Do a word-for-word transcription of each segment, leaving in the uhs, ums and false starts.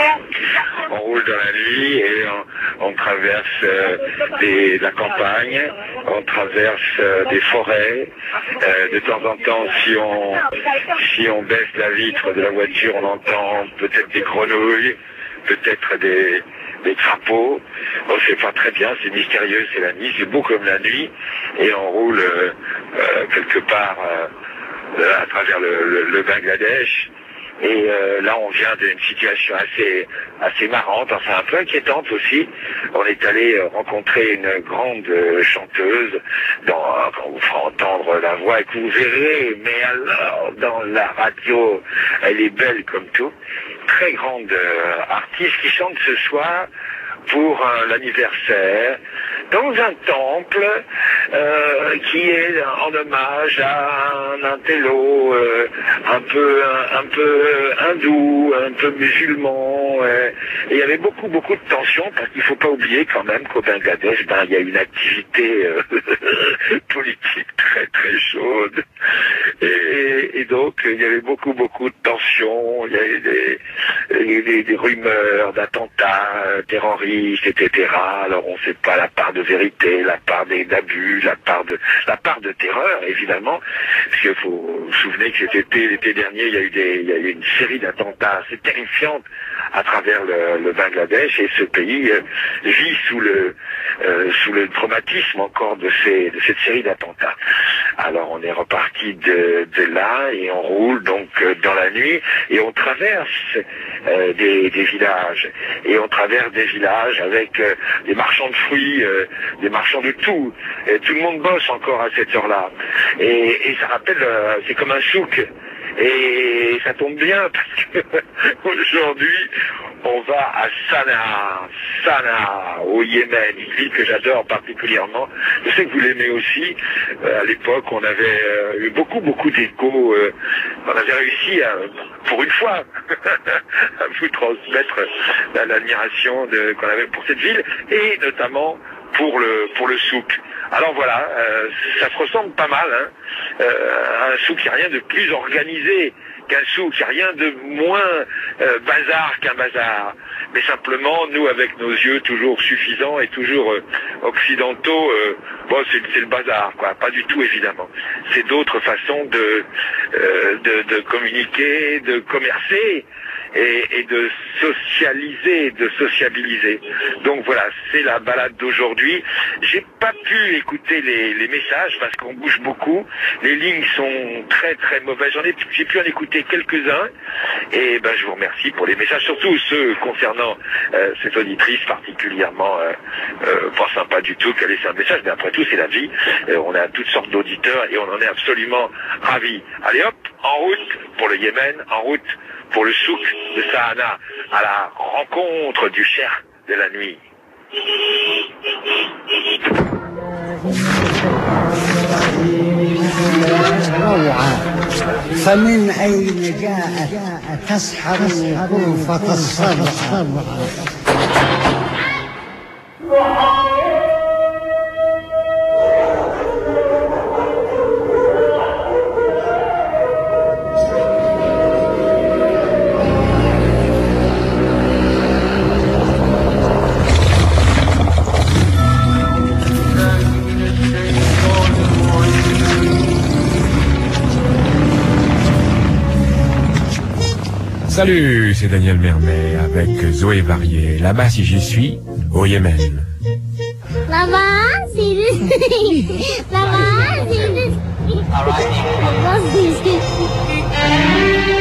On roule dans la nuit et on, on traverse euh, des, la campagne, on traverse euh, des forêts. Euh, de temps en temps, si on, si on baisse la vitre de la voiture, on entend peut-être des grenouilles, peut-être des, des crapauds. On ne sait pas très bien, c'est mystérieux, c'est la nuit, c'est beau comme la nuit. Et on roule euh, euh, quelque part euh, à travers le, le, le Bangladesh. Et euh, là, on vient d'une situation assez assez marrante, enfin un peu inquiétante aussi. On est allé rencontrer une grande chanteuse, dans, on vous fera entendre la voix et que vous verrez, mais alors, dans la radio, elle est belle comme tout. Très grande euh, artiste qui chante ce soir pour euh, l'anniversaire dans un temple euh, qui est en hommage à un intello euh, un peu un, un peu hindou, un peu musulman. Euh, et il y avait beaucoup beaucoup de tensions parce qu'il ne faut pas oublier quand même qu'au Bangladesh, ben il y a une activité euh, politique très très chaude. Et, et donc il y avait beaucoup beaucoup de tensions. Il y avait des, des, des rumeurs d'attentats terroristes, et cetera. Alors on ne sait pas la part de vérité, la part d'abus, la part de la part de terreur, évidemment, parce qu'il faut vous souvenir que cet été, l'été dernier, il y a eu des, il y a eu une série d'attentats assez terrifiantes à travers le, le Bangladesh, et ce pays euh, vit sous le euh, sous le traumatisme encore de ces de cette série d'attentats. Alors on est reparti de, de là et on roule donc euh, dans la nuit et on traverse euh, des, des villages et on traverse des villages avec euh, des marchands de fruits, euh, des marchands de tout. Et tout le monde bosse encore à cette heure-là. Et, et ça rappelle, euh, c'est comme un souk. Et ça tombe bien parce que aujourd'hui, on va à Sanaa, Sanaa, au Yémen, une ville que j'adore particulièrement. Je sais que vous l'aimez aussi. Euh, à l'époque, on avait euh, eu beaucoup, beaucoup d'échos. Euh, on avait réussi, à, pour une fois, à vous transmettre l'admiration qu'on avait pour cette ville, et notamment pour le pour le souk. Alors voilà, euh, ça se ressemble pas mal, hein. Euh, un souk, il n'y a rien de plus organisé qu'un souk, il n'y a rien de moins euh, bazar qu'un bazar. Mais simplement, nous, avec nos yeux toujours suffisants et toujours euh, occidentaux, euh, bon, c'est le bazar, quoi. Pas du tout, évidemment. C'est d'autres façons de, euh, de de communiquer, de commercer. Et, et de socialiser, de sociabiliser. Donc voilà, c'est la balade d'aujourd'hui. J'ai pas pu écouter les, les messages parce qu'on bouge beaucoup. Les lignes sont très très mauvaises. J'en ai, j'ai pu en écouter quelques-uns. Et ben je vous remercie pour les messages, surtout ceux concernant euh, cette auditrice particulièrement euh, euh, pas sympa du tout qu'elle laisse un message. Mais après tout, c'est la vie. Euh, on a toutes sortes d'auditeurs et on en est absolument ravis. Allez hop, en route pour le Yémen, en route pour le souk de Sanaa, à la rencontre du cheikh de la nuit. فمن أين جاءت تسحر الوقوف الصرع. Salut, c'est Daniel Mermet avec Zoé Varier. Là-bas, si j'y suis, au Yémen. Là-bas, c'est le... Là-bas, c'est le... Là-bas, c'est le...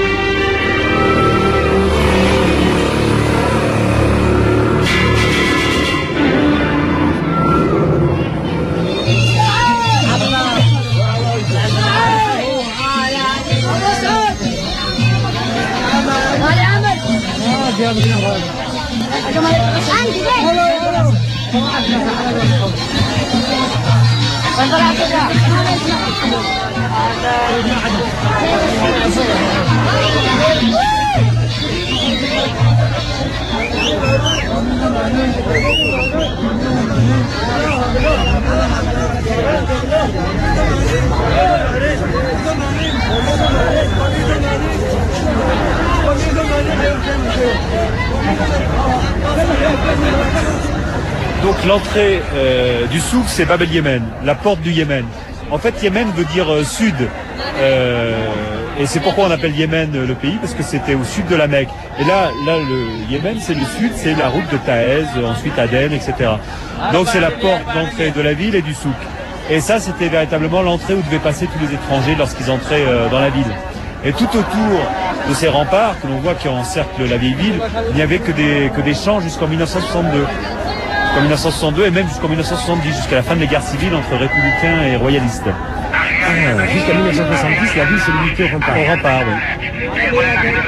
Thank you. Donc l'entrée euh, du souk, c'est Bab el Yémen, la porte du Yémen. En fait, Yémen veut dire euh, sud. Euh, et c'est pourquoi on appelle Yémen euh, le pays, parce que c'était au sud de la Mecque. Et là, là le Yémen, c'est le sud, c'est la route de Taez, euh, ensuite Aden, et cetera. Donc c'est la porte d'entrée de la ville et du souk. Et ça, c'était véritablement l'entrée où devaient passer tous les étrangers lorsqu'ils entraient euh, dans la ville. Et tout autour de ces remparts, que l'on voit qui encerclent la vieille ville, il n'y avait que des, que des champs jusqu'en mille neuf cent soixante-deux. Jusqu'en mille neuf cent soixante-deux et même jusqu'en mille neuf cent soixante-dix, jusqu'à la fin des guerres civiles entre républicains et royalistes. Ah, jusqu'à mille neuf cent soixante-dix, la ville s'est limitée au rempart. Au rempart, oui.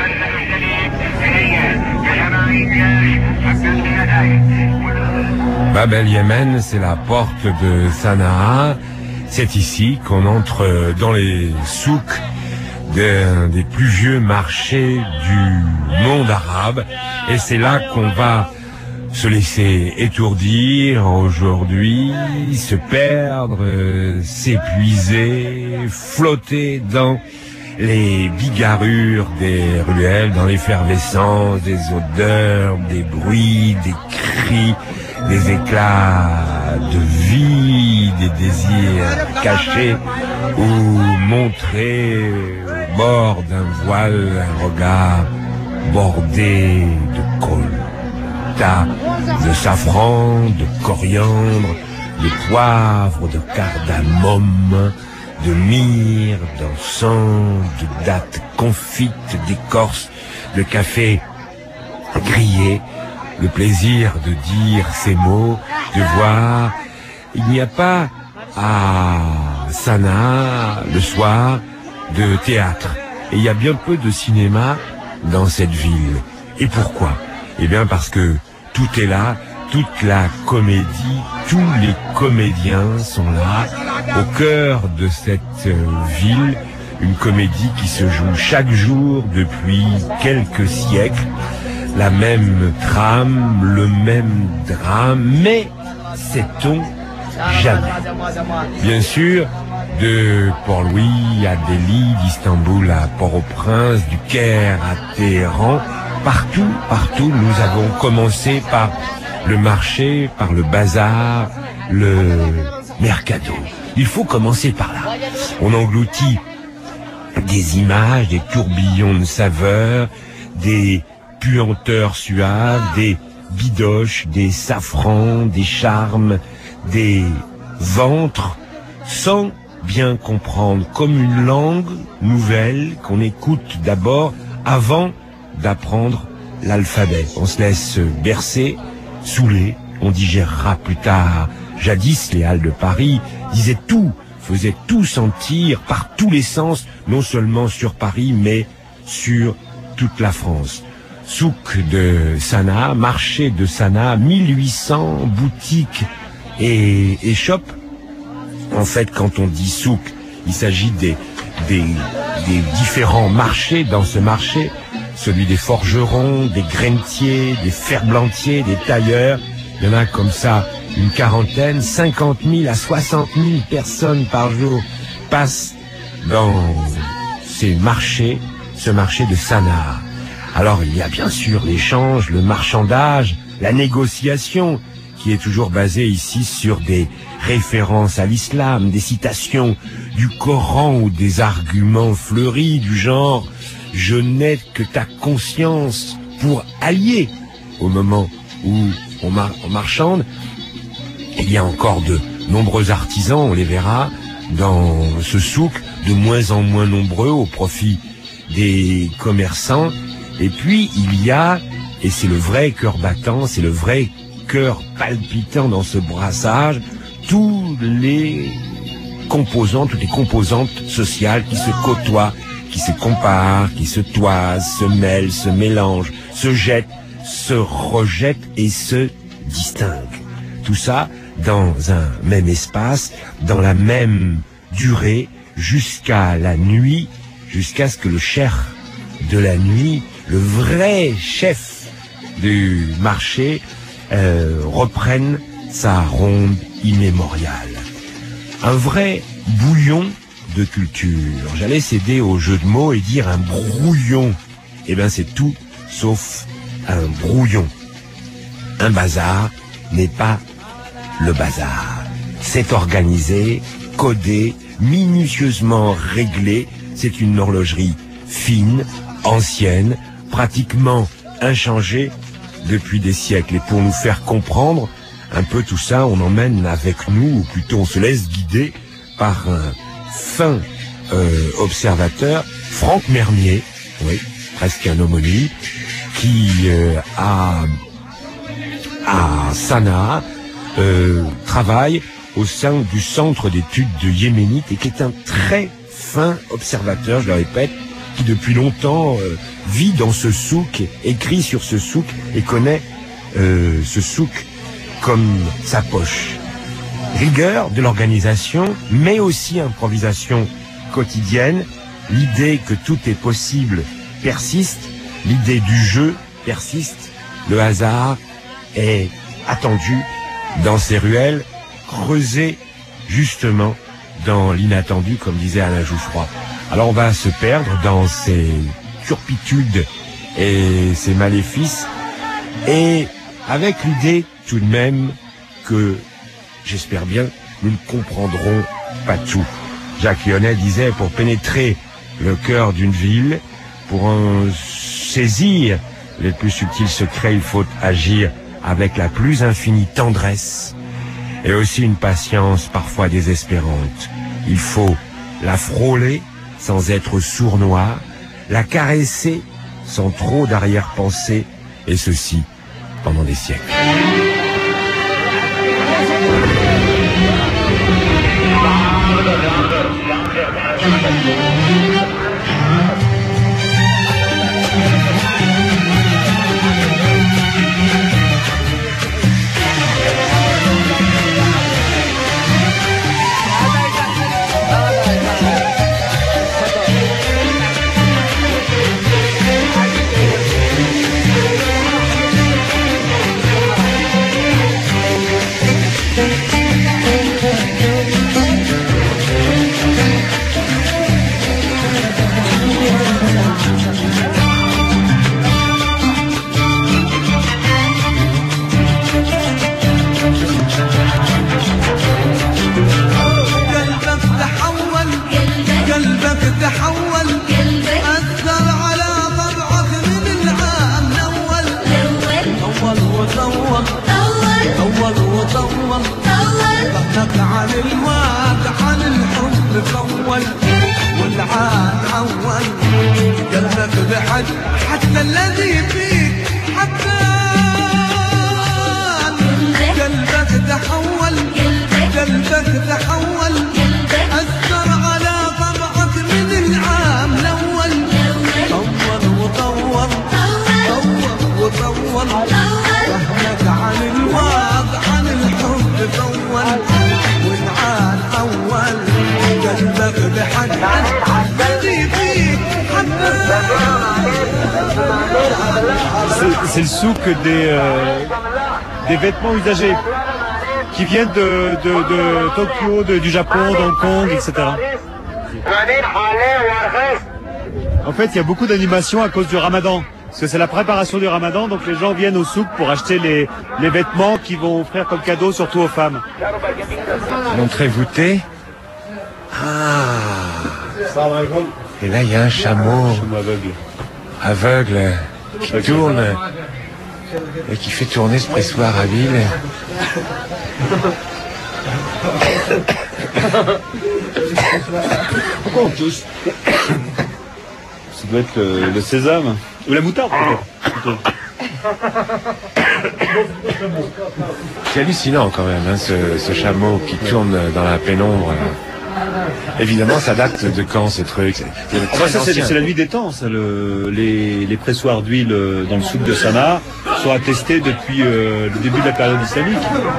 Bab el Yémen, c'est la porte de Sanaa. C'est ici qu'on entre dans les souks d'un des plus vieux marchés du monde arabe. Et c'est là qu'on va se laisser étourdir aujourd'hui, se perdre, euh, s'épuiser, flotter dans les bigarrures des ruelles, dans l'effervescence des odeurs, des bruits, des cris, des éclats de vie, des désirs cachés ou montrés au bord d'un voile, un regard bordé de col. De safran, de coriandre, de poivre, de cardamome, de myrrhe, d'encens, de dattes confites, d'écorce, de café grillé. Le plaisir de dire ces mots, de voir. Il n'y a pas à Sanaa, le soir, de théâtre. Et il y a bien peu de cinéma dans cette ville. Et pourquoi? Eh bien parce que tout est là, toute la comédie, tous les comédiens sont là, au cœur de cette euh, ville, une comédie qui se joue chaque jour depuis quelques siècles, la même trame, le même drame, mais sait-on jamais. Bien sûr, de Port-Louis à Delhi, d'Istanbul à Port-au-Prince, du Caire à Téhéran, partout, partout, nous avons commencé par le marché, par le bazar, le mercado. Il faut commencer par là. On engloutit des images, des tourbillons de saveurs, des puanteurs suaves, des bidoches, des safrans, des charmes, des ventres, sans bien comprendre, comme une langue nouvelle qu'on écoute d'abord avant d'apprendre l'alphabet. On se laisse bercer, saouler, on digérera plus tard. Jadis, les halles de Paris disaient tout, faisaient tout sentir par tous les sens, non seulement sur Paris, mais sur toute la France. Souk de Sanaa, marché de Sanaa, mille huit cents boutiques et, et shops. En fait, quand on dit souk, il s'agit des, des, des différents marchés dans ce marché. Celui des forgerons, des grainetiers, des ferblantiers, des tailleurs. Il y en a comme ça une quarantaine, cinquante mille à soixante mille personnes par jour passent dans ces marchés, ce marché de Sanaa. Alors il y a bien sûr l'échange, le marchandage, la négociation, qui est toujours basée ici sur des références à l'islam, des citations du Coran ou des arguments fleuris du genre « Je n'ai que ta conscience pour allier » au moment où on, mar on marchande. Il y a encore de nombreux artisans, on les verra, dans ce souk, de moins en moins nombreux au profit des commerçants. Et puis il y a, et c'est le vrai cœur battant, c'est le vrai cœur palpitant dans ce brassage, tous les composants, toutes les composantes sociales qui se côtoient, qui se comparent, qui se toisent, se mêlent, se mélangent, se jettent, se rejettent et se distinguent. Tout ça dans un même espace, dans la même durée, jusqu'à la nuit, jusqu'à ce que le cheikh de la nuit, le vrai chef du marché, euh, reprenne sa ronde immémoriale. Un vrai bouillon de culture. J'allais céder au jeu de mots et dire un brouillon. Eh bien, c'est tout sauf un brouillon. Un bazar n'est pas le bazar. C'est organisé, codé, minutieusement réglé. C'est une horlogerie fine, ancienne, pratiquement inchangée depuis des siècles. Et pour nous faire comprendre un peu tout ça, on emmène avec nous, ou plutôt on se laisse guider par un fin euh, observateur, Franck Mermier, oui, presque un homonyme, qui euh, a à Sanaa euh, travaille au sein du centre d'études de yéménite et qui est un très fin observateur, je le répète, qui depuis longtemps euh, vit dans ce souk, écrit sur ce souk et connaît euh, ce souk comme sa poche. Rigueur de l'organisation, mais aussi improvisation quotidienne. L'idée que tout est possible persiste, l'idée du jeu persiste, le hasard est attendu dans ces ruelles, creusé justement dans l'inattendu, comme disait Alain Jouffroy. Alors on va se perdre dans ces turpitudes et ces maléfices, et avec l'idée tout de même que, j'espère bien, nous ne comprendrons pas tout. Jacques Lyonnais disait, pour pénétrer le cœur d'une ville, pour en saisir les plus subtils secrets, il faut agir avec la plus infinie tendresse et aussi une patience parfois désespérante. Il faut la frôler sans être sournois, la caresser sans trop d'arrière-pensée, et ceci pendant des siècles. حتى الذي فيك حبان قلبك تحول قلبك تحول أثر على طبعك من العام الأول طول وطول طول وطول فهمك عن الواقع عن الحب طول والعان أول قلبك بحد الذي فيك حبان. C'est le souk des, euh, des vêtements usagés qui viennent de, de, de Tokyo, de, du Japon, d'Hong Kong, et cetera. En fait, il y a beaucoup d'animations à cause du ramadan. Parce que c'est la préparation du ramadan, donc les gens viennent au souk pour acheter les, les vêtements qu'ils vont offrir comme cadeau, surtout aux femmes. L'entrée voûtée. Ah. Et là, il y a un chameau. Chameau aveugle. Aveugle. Qui tourne et qui fait tourner ce pressoir à ville. Pourquoi on tousse? Ça doit être le, le sésame. Ou la moutarde peut-être. C'est hallucinant quand même, hein, ce, ce chameau qui tourne dans la pénombre. Évidemment, ça date de quand ce truc? C'est ah, ça, c'est la nuit des temps. Ça, le, les, les pressoirs d'huile dans le souk de Sanaa sont attestés depuis euh, le début de la période islamique.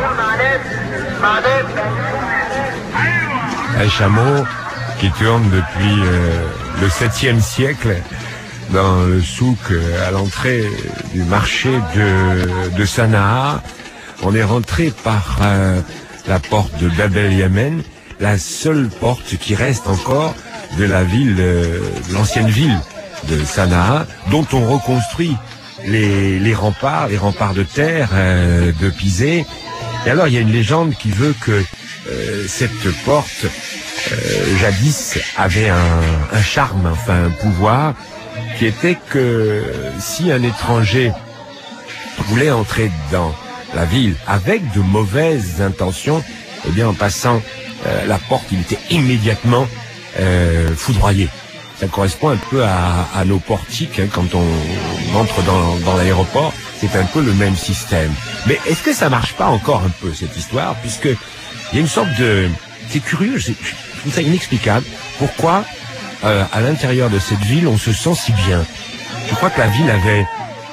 Un chameau qui tourne depuis euh, le septième siècle dans le souk euh, à l'entrée du marché de, de Sanaa. On est rentré par euh, la porte de Bab el-Yamen, la seule porte qui reste encore de la ville, euh, l'ancienne ville de Sanaa, dont on reconstruit les, les remparts, les remparts de terre euh, de Pizé. Et alors, il y a une légende qui veut que euh, cette porte, euh, jadis, avait un, un charme, enfin un pouvoir, qui était que si un étranger voulait entrer dans la ville avec de mauvaises intentions, eh bien, en passant euh, la porte, il était immédiatement euh, foudroyé. Ça correspond un peu à, à nos portiques, hein, quand on entre dans, dans l'aéroport, c'est un peu le même système. Mais est-ce que ça marche pas encore un peu, cette histoire, puisque il y a une sorte de... C'est curieux, je trouve ça inexplicable. Pourquoi, euh, à l'intérieur de cette ville, on se sent si bien? Je crois que la ville avait...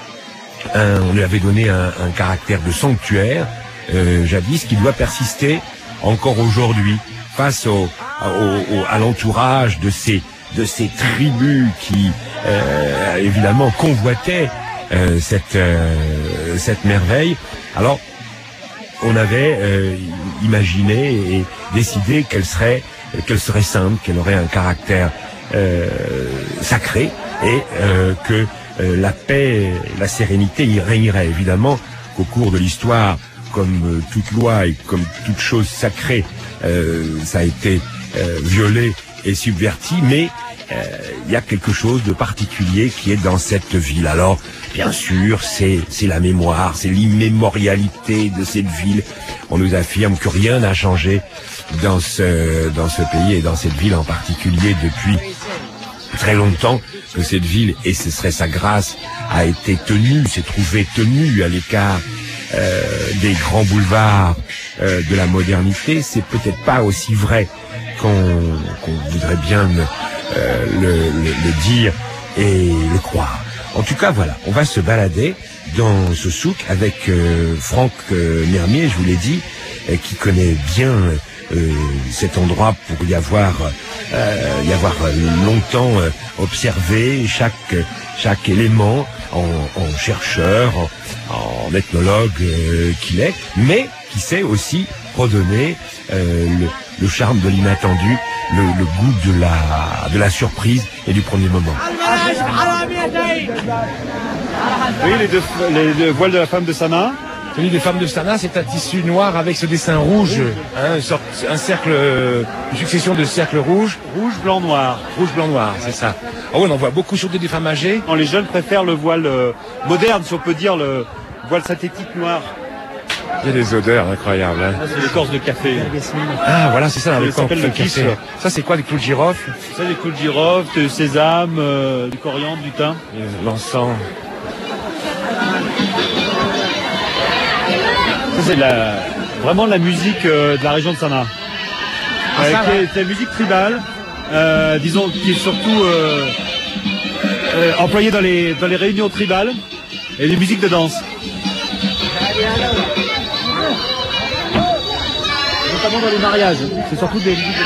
Un, on lui avait donné un, un caractère de sanctuaire, euh, jadis, qui doit persister encore aujourd'hui, face au, au, au, à l'entourage de ces... de ces tribus qui euh, évidemment convoitaient euh, cette euh, cette merveille. Alors on avait euh, imaginé et décidé qu'elle serait qu'elle serait sainte, qu'elle aurait un caractère euh, sacré et euh, que euh, la paix, la sérénité y régnerait. Évidemment qu'au cours de l'histoire, comme euh, toute loi et comme toute chose sacrée, euh, ça a été euh, violé et subverti, mais il euh, y a quelque chose de particulier qui est dans cette ville. Alors, bien sûr, c'est c'est la mémoire, c'est l'immémorialité de cette ville. On nous affirme que rien n'a changé dans ce dans ce pays et dans cette ville en particulier depuis très longtemps, que cette ville, et ce serait sa grâce, a été tenue, s'est trouvée tenue à l'écart euh, des grands boulevards euh, de la modernité. C'est peut-être pas aussi vrai qu'on qu'on voudrait bien euh, le, le, le dire et le croire. En tout cas, voilà, on va se balader dans ce souk avec euh, Franck euh, Mermier, je vous l'ai dit, euh, qui connaît bien euh, cet endroit pour y avoir euh, y avoir longtemps euh, observé chaque chaque élément en, en chercheur, en, en ethnologue euh, qu'il est, mais qui sait aussi redonner euh, le, le charme de l'inattendu, le, le goût de la de la surprise et du premier moment. Oui, les deux, les deux voiles de la femme de Sanaa. Celui des femmes de Sanaa, c'est un tissu noir avec ce dessin rouge, hein, une sorte, un cercle, une succession de cercles rouges. Rouge, blanc, noir. Rouge, blanc, noir, c'est ça. Ah oui, on en voit beaucoup surtout des femmes âgées. Non, les jeunes préfèrent le voile euh, moderne, si on peut dire, le voile synthétique noir. Il y a des odeurs incroyables. Hein. Ça, c'est l'écorce de café. Ah, voilà, c'est ça, Ça avec s'appelle le kiss. Ça, c'est quoi, des clous de girofle? Ça, des clous de girofle, du sésame, euh, du coriandre, du thym. L'encens. Ça, c'est la, vraiment la musique euh, de la région de Sanaa. Ah, Euh, ça, qui ouais. est, c'est la musique tribale, euh, disons, qui est surtout euh, euh, employée dans les, dans les réunions tribales et des musiques de danse. Notamment dans les mariages. C'est surtout des musiques de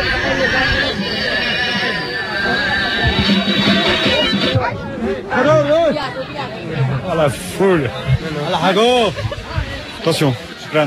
mariage. Oh la foule. Attention, je plane.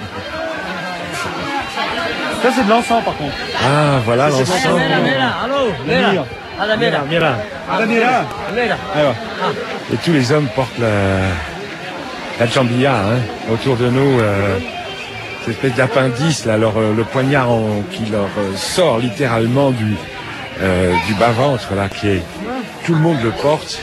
Ça c'est de l'encens par contre. Ah, voilà l'encens. Mira. Mira, mira. Ah, Mira. Alors, Et tous les hommes portent la, la djambia, hein, autour de nous. Euh, cette espèce d'appendice, là, leur, euh, le poignard en- qui leur euh, sort littéralement du, euh, du bas-ventre, là, qui est... Tout le monde le porte.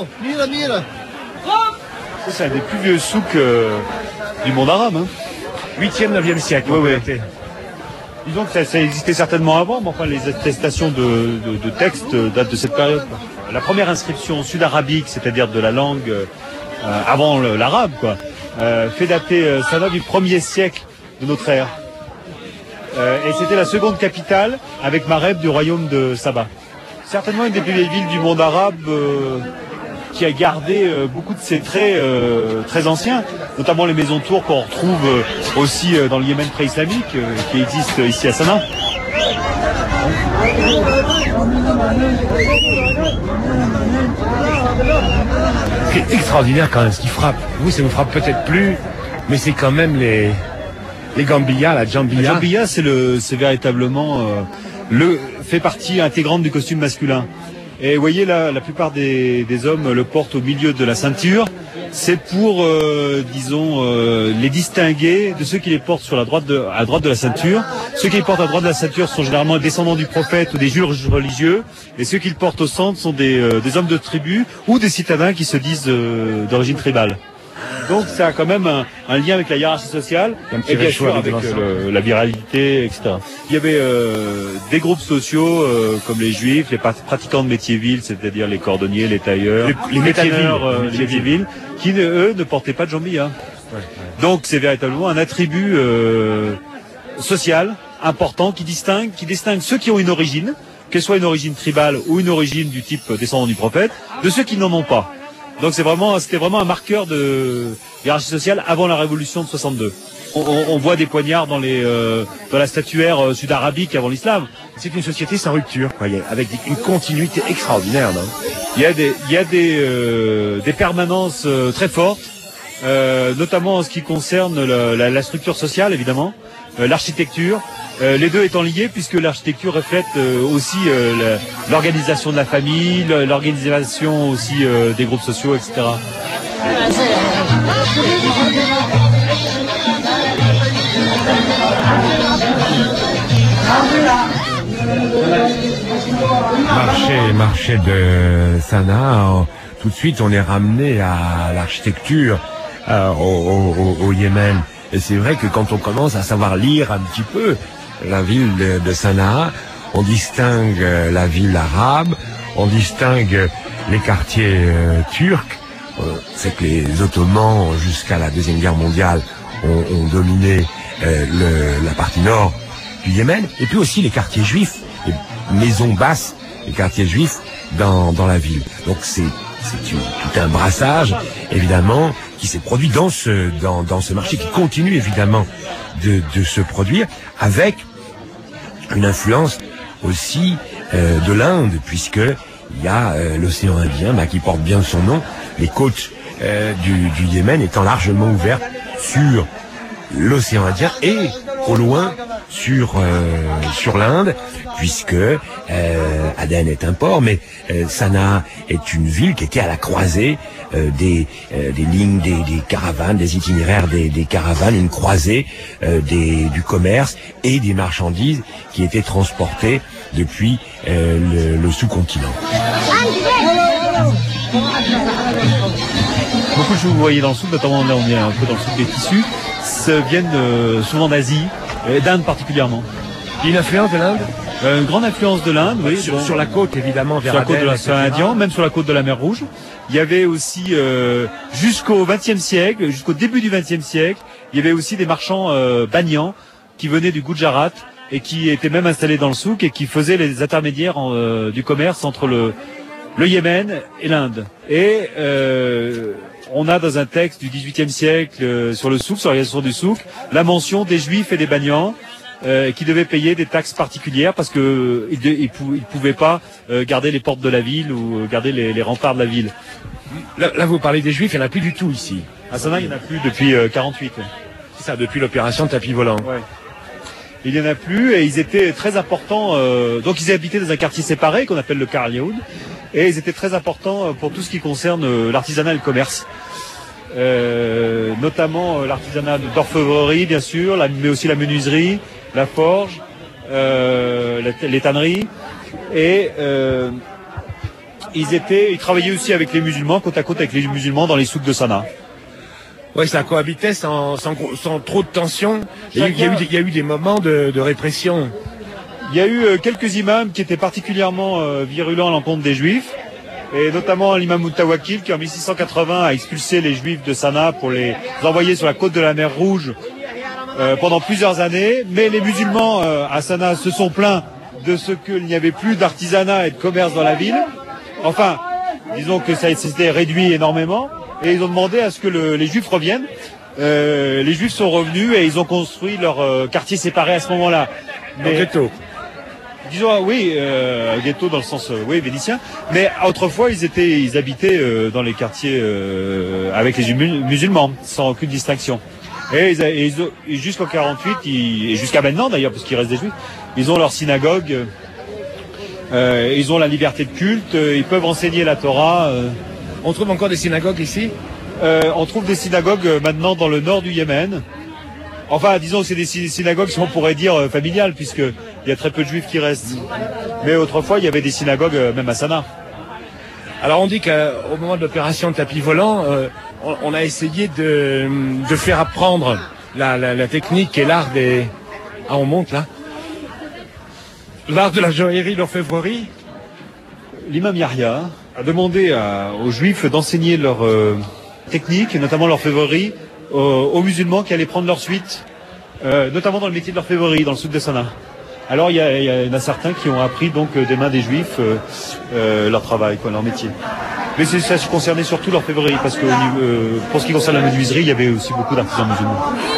ça c'est un des plus vieux souks euh, du monde arabe. Hein. huitième, neuvième siècle. Ouais, on peut ouais. noter. Disons que ça, ça existait certainement avant, mais enfin les attestations de, de, de textes euh, datent de cette période. quoi. La première inscription sud-arabique, c'est-à-dire de la langue euh, euh, avant le- l'arabe, quoi, euh, fait dater euh, Sanaa du premier siècle de notre ère. Euh, et c'était la seconde capitale avec Mareb du royaume de Saba. Certainement une des plus vieilles villes du monde arabe euh, qui a gardé euh, beaucoup de ses traits euh, très anciens, notamment les maisons tours qu'on retrouve euh, aussi euh, dans le Yémen pré-islamique euh, qui existe euh, ici à Sanaa. C'est extraordinaire quand même ce qui frappe. Vous, ça vous frappe peut-être plus, mais c'est quand même les, les gambillas, la La jambilla. jambilla, c'est le, c'est véritablement euh, le fait partie intégrante du costume masculin. Et vous voyez là, la plupart des, des hommes le portent au milieu de la ceinture. C'est pour, euh, disons, euh, les distinguer de ceux qui les portent sur la droite de, à droite de la ceinture. Ceux qui les portent à droite de la ceinture sont généralement descendants du prophète ou des juges religieux. Et ceux qui le portent au centre sont des, euh, des hommes de tribu ou des citadins qui se disent euh, d'origine tribale. Donc ça a quand même un, un lien avec la hiérarchie sociale et bien sûr avec euh, le, la viralité, et cetera. Il y avait euh, des groupes sociaux euh, comme les juifs, les pratiquants de métiers vils, c'est-à-dire les cordonniers, les tailleurs, les, les métiers vils, euh, les métiers vils, qui eux ne portaient pas de jambilla. Ouais, ouais. Donc c'est véritablement un attribut euh, social important qui distingue, qui distingue ceux qui ont une origine, qu'elle soit une origine tribale ou une origine du type descendant du prophète, de ceux qui n'en ont pas. Donc c'est vraiment, c'était vraiment un marqueur de hiérarchie sociale avant la révolution de soixante-deux. On, on, on voit des poignards dans les, euh, dans la statuaire euh, sud-arabique avant l'islam. C'est une société sans rupture, quoi, avec une continuité extraordinaire, non? Il y a des, il y a des, euh, des permanences euh, très fortes, euh, notamment en ce qui concerne la, la, la structure sociale, évidemment, euh, l'architecture. Euh, les deux étant liés, puisque l'architecture reflète euh, aussi euh, l'organisation de la famille, l'organisation aussi euh, des groupes sociaux, et cetera. Marché, marché de Sanaa, tout de suite on est ramené à l'architecture euh, au, au, au Yémen. Et c'est vrai que quand on commence à savoir lire un petit peu la ville de, de Sanaa, on distingue euh, la ville arabe, on distingue les quartiers euh, turcs. Euh, c'est que les Ottomans, jusqu'à la Deuxième Guerre mondiale, ont, ont dominé euh, le, la partie nord du Yémen, et puis aussi les quartiers juifs, les maisons basses, les quartiers juifs dans, dans la ville. Donc c'est c'est tout un brassage, évidemment, qui s'est produit dans ce, dans, dans ce marché, qui continue évidemment de, de se produire, avec une influence aussi euh, de l'Inde, puisque il y a euh, l'océan Indien, bah, qui porte bien son nom, les côtes euh, du, du Yémen étant largement ouvertes sur l'océan Indien et au loin sur euh, sur l'Inde, puisque euh, Aden est un port, mais euh, Sanaa est une ville qui était à la croisée euh, des euh, des lignes, des, des caravanes, des itinéraires des, des caravanes, une croisée euh, des du commerce et des marchandises qui étaient transportées depuis euh, le, le sous-continent. Beaucoup de choses que vous voyez dans le souk, notamment là on est un peu dans le souk des tissus, se viennent euh, souvent d'Asie, et d'Inde particulièrement. Il y a une influence de l'Inde euh, Une grande influence de l'Inde, oui. Sur, bon, sur la côte évidemment, vers sur la côte de l'océan Indien, même sur la côte de la mer Rouge. Il y avait aussi, euh, jusqu'au vingtième siècle, jusqu'au début du vingtième siècle, il y avait aussi des marchands euh, bagnans qui venaient du Gujarat et qui étaient même installés dans le souk et qui faisaient les intermédiaires en, euh, du commerce entre le, le Yémen et l'Inde. Et euh, on a dans un texte du dix-huitième siècle euh, sur le souk, sur l'organisation du souk, la mention des juifs et des bagnans euh, qui devaient payer des taxes particulières parce que euh, ils, ils, pou ils pouvaient pas euh, garder les portes de la ville ou euh, garder les, les remparts de la ville. Là, là, vous parlez des juifs, il n'y en a plus du tout ici. À Sanaa, il n'y en a plus depuis euh, quarante-huit. Ouais. C'est ça, depuis l'opération tapis volant. Ouais. Il n'y en a plus et ils étaient très importants. Euh, donc ils habitaient dans un quartier séparé qu'on appelle le Kar Yehoud et ils étaient très importants pour tout ce qui concerne euh, l'artisanat et le commerce. Euh, notamment euh, l'artisanat d'orfèvrerie bien sûr, la, mais aussi la menuiserie, la forge, euh, la, les tanneries et euh, ils étaient, ils travaillaient aussi avec les musulmans, côte à côte avec les musulmans dans les souks de Sanaa. Oui, ça cohabitait sans, sans, sans trop de tension. Il y, a eu, il y a eu des moments de, de répression. Il y a eu euh, quelques imams qui étaient particulièrement euh, virulents à l'encontre des juifs, et notamment l'imam Moutawakil qui en mille six cent quatre-vingts a expulsé les juifs de Sanaa pour les envoyer sur la côte de la mer Rouge euh, pendant plusieurs années. Mais les musulmans euh, à Sanaa se sont plaints de ce qu'il n'y avait plus d'artisanat et de commerce dans la ville. Enfin, disons que ça s'était réduit énormément. Et ils ont demandé à ce que le, les juifs reviennent. Euh, les juifs sont revenus et ils ont construit leur euh, quartier séparé à ce moment-là. Mais ghetto. Disons oui, euh, ghetto dans le sens euh, oui vénitien. Mais autrefois ils étaient, ils habitaient euh, dans les quartiers euh, avec les musulmans, sans aucune distinction. Et, ils, et, ils, et jusqu'en quarante-huit, ils, et jusqu'à maintenant d'ailleurs, parce qu'il reste des juifs, ils ont leur synagogue Euh, ils ont la liberté de culte, euh, ils peuvent enseigner la Torah. Euh. On trouve encore des synagogues ici? Euh, on trouve des synagogues euh, maintenant dans le nord du Yémen. Enfin, disons que c'est des synagogues, si on pourrait dire, euh, familiales, puisqu'il y a très peu de juifs qui restent. Mais autrefois, il y avait des synagogues euh, même à Sanaa. Alors on dit qu'au moment de l'opération tapis volant, euh, on, on a essayé de, de faire apprendre la, la, la technique et l'art des... Ah, on monte là. L'art de la joaillerie, l'orfèvrerie. L'imam Yahya a demandé à, aux juifs d'enseigner leur euh, technique, et notamment l'orfèvrerie, aux, aux musulmans qui allaient prendre leur suite, euh, notamment dans le métier de l'orfèvrerie, dans le souk de Sanaa. Alors il y, a, il y en a certains qui ont appris donc des mains des juifs euh, euh, leur travail, quoi, leur métier. Mais ça se concernait surtout l'orfèvrerie, parce que euh, pour ce qui concerne la menuiserie, il y avait aussi beaucoup d'artisans musulmans.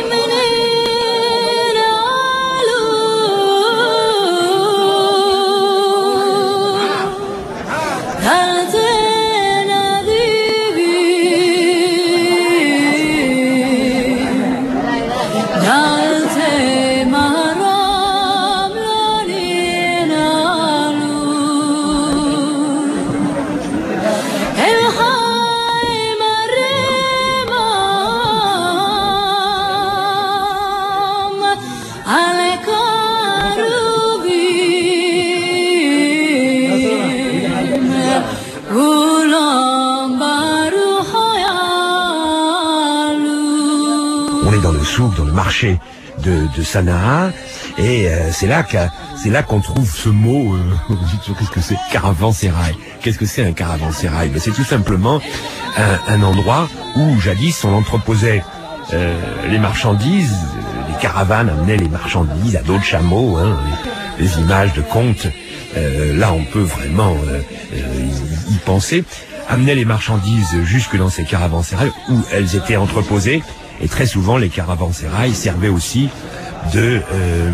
Dans le marché de, de Sanaa, et euh, c'est là que c'est là qu'on trouve ce mot. Euh, qu'est-ce que c'est? Caravansérail. Qu'est-ce que c'est un caravansérail? Ben, c'est tout simplement un, un endroit où jadis on entreposait euh, les marchandises. Les caravanes amenaient les marchandises à dos de chameau. Hein, les, les images de contes. Euh, là, on peut vraiment euh, euh, y penser. Amenaient les marchandises jusque dans ces caravansérails où elles étaient entreposées. Et très souvent, les caravansérails servaient aussi de euh,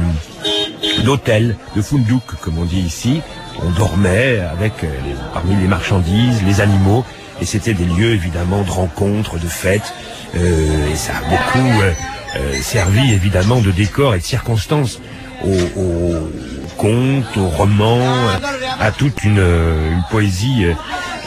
d'hôtel, de fundouk, comme on dit ici. On dormait avec euh, les, parmi les marchandises, les animaux, et c'était des lieux évidemment de rencontres, de fêtes. Euh, et ça a beaucoup euh, euh, servi évidemment de décor et de circonstances aux, aux contes, aux romans, à toute une, une poésie euh,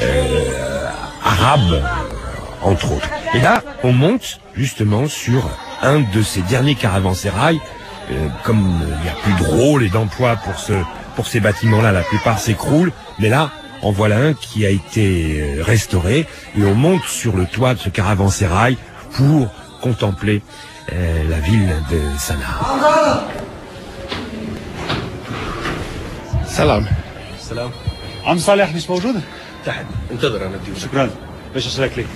euh, arabe, entre autres. Et là, on monte justement sur un de ces derniers caravansérails. Euh, comme il n'y a plus de rôle et d'emploi pour ce pour ces bâtiments-là, la plupart s'écroulent. Mais là, en voilà un qui a été restauré, et on monte sur le toit de ce caravansérail pour contempler euh, la ville de Sanaa. Salam. Salam. Am Saleh مش موجود؟ تحت انتظر انا بدي شكرا. باش اشرح لك.